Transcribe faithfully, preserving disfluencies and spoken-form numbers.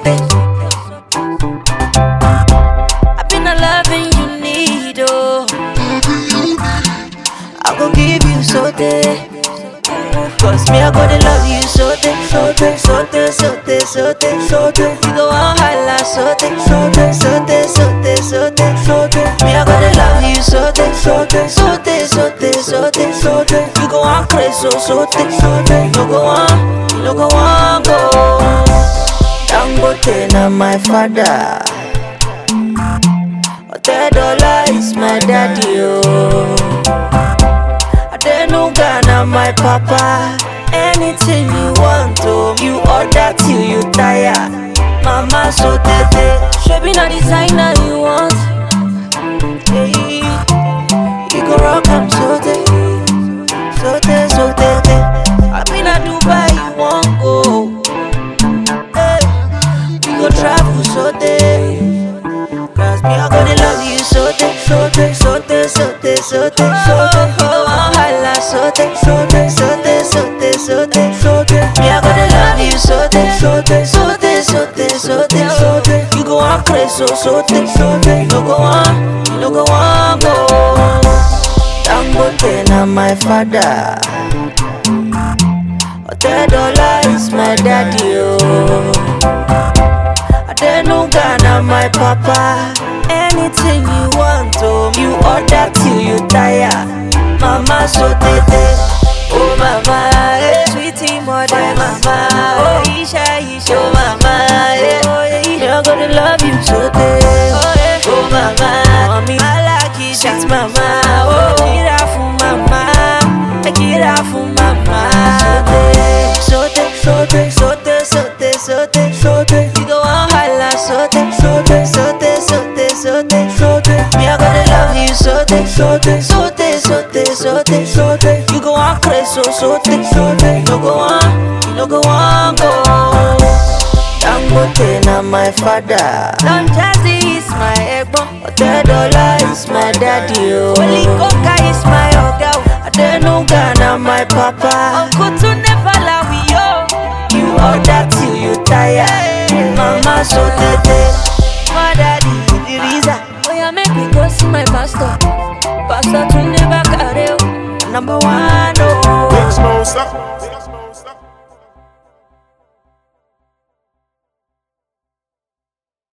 sote. I've been a loving you need, oh. I gon' give you sote. Cause me, I gonna love you sote, sote, sote, sote, sote, sote. You go on holla sote, sote, sote, sote, sote, sote. Me, I gonna love you sote, sote, sote, sote, sote, sote. You go on crazy sote, sote. You no go on, you no go on go. Dangote na my father, Otedola is my daddy, oh. Adenuga na my papa. Anything you want, oh, you order till you tire. Mama so tete, shebi na designer you want. Hey, you go rock am so tete, so tete, so tete. I been a Dubai, you want go. Hey, we go travel so tete. Cause me I gonna love you so tete, so tete, so tete, so tete, so tete, so tete. Sote, sote, sote, sote, sote, sote. Me I gonna love you sote, sote, sote, sote, sote, sote. You go on crazy so sote, sote. You no go on, you no go on go. Dangote na my father, Otedola is my daddy, oh. Adenuga na my papa. Anything you want, oh, you order till you tire. Mama so tete, oh mama, eh. Sweetie mother, oh, mama, oh Isha, Isha, oh mama, eh. Oh yeah, I'm gonna love you so tete, oh yeah, oh mama, mommy, I like it, shit mama, oh get off mama, get off mama, sote, sote, sote, sote, sote, sote, you go on holla sote, sote, sote, sote, sote, sote, me I gonna love you sote, sote, sote. Sote, sote, sote. You go on crazy so sote, sote. You no go on, you no go on go. Dangote na my father, Don Jazzy is my ego. Otedola is my daddy, oh. Holy Coca is my oga. Adenuga na my papa. Uncle to never lie we yo. You order till you tire. Mama so tete, my daddy the reason. Oh yeah, make me go see my pastor. Pastor to never carry number one, oh. Big Smoke, stop.